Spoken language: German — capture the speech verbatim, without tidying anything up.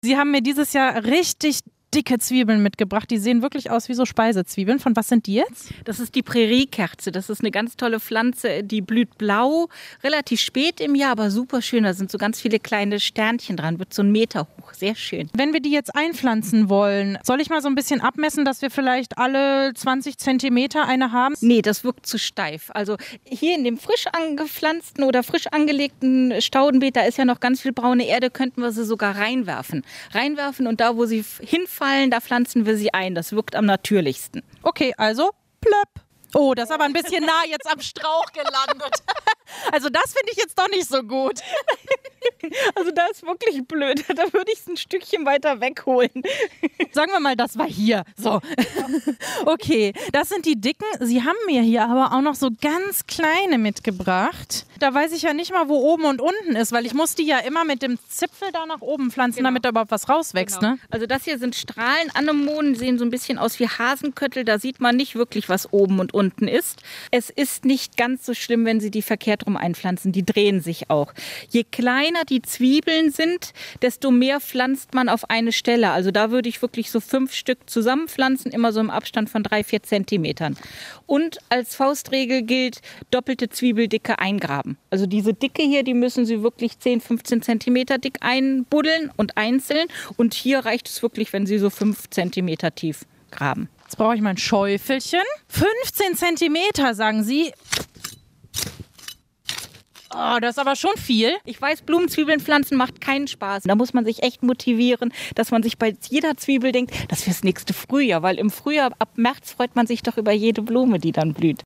Sie haben mir dieses Jahr richtig dicke Zwiebeln mitgebracht. Die sehen wirklich aus wie so Speisezwiebeln. Von was sind die jetzt? Das ist die Präriekerze. Das ist eine ganz tolle Pflanze, die blüht blau, relativ spät im Jahr, aber super schön. Da sind so ganz viele kleine Sternchen dran, wird so ein Meter hoch. Sehr schön. Wenn wir die jetzt einpflanzen wollen, soll ich mal so ein bisschen abmessen, dass wir vielleicht alle zwanzig Zentimeter eine haben? Nee, das wirkt zu steif. Also hier in dem frisch angepflanzten oder frisch angelegten Staudenbeet, da ist ja noch ganz viel braune Erde, könnten wir sie sogar reinwerfen. Reinwerfen und da, wo sie hinfallen, da pflanzen wir sie ein. Das wirkt am natürlichsten. Okay, also plöpp. Oh, das ist aber ein bisschen nah jetzt am Strauch gelandet. Also das finde ich jetzt doch nicht so gut. Also da ist wirklich blöd. Da würde ich es ein Stückchen weiter wegholen. Sagen wir mal, das war hier. So. Okay, das sind die dicken. Sie haben mir hier aber auch noch so ganz kleine mitgebracht. Da weiß ich ja nicht mal, wo oben und unten ist, weil ich muss die ja immer mit dem Zipfel da nach oben pflanzen, genau, damit da überhaupt was rauswächst. Genau. Ne? Also das hier sind Strahlenanemonen, sehen so ein bisschen aus wie Hasenköttel. Da sieht man nicht wirklich, was oben und unten ist. Es ist nicht ganz so schlimm, wenn Sie die verkehrt rum einpflanzen. Die drehen sich auch. Je kleiner die Zwiebeln sind, desto mehr pflanzt man auf eine Stelle. Also da würde ich wirklich so fünf Stück zusammenpflanzen, immer so im Abstand von drei, vier Zentimetern. Und als Faustregel gilt, doppelte Zwiebeldicke eingraben. Also diese Dicke hier, die müssen Sie wirklich zehn, fünfzehn Zentimeter dick einbuddeln und einzeln. Und hier reicht es wirklich, wenn Sie so fünf Zentimeter tief graben. Jetzt brauche ich mein Schäufelchen. fünfzehn Zentimeter, sagen Sie. Oh, das ist aber schon viel. Ich weiß, Blumenzwiebeln pflanzen macht keinen Spaß. Da muss man sich echt motivieren, dass man sich bei jeder Zwiebel denkt, das fürs nächste Frühjahr. Weil im Frühjahr, ab März, freut man sich doch über jede Blume, die dann blüht.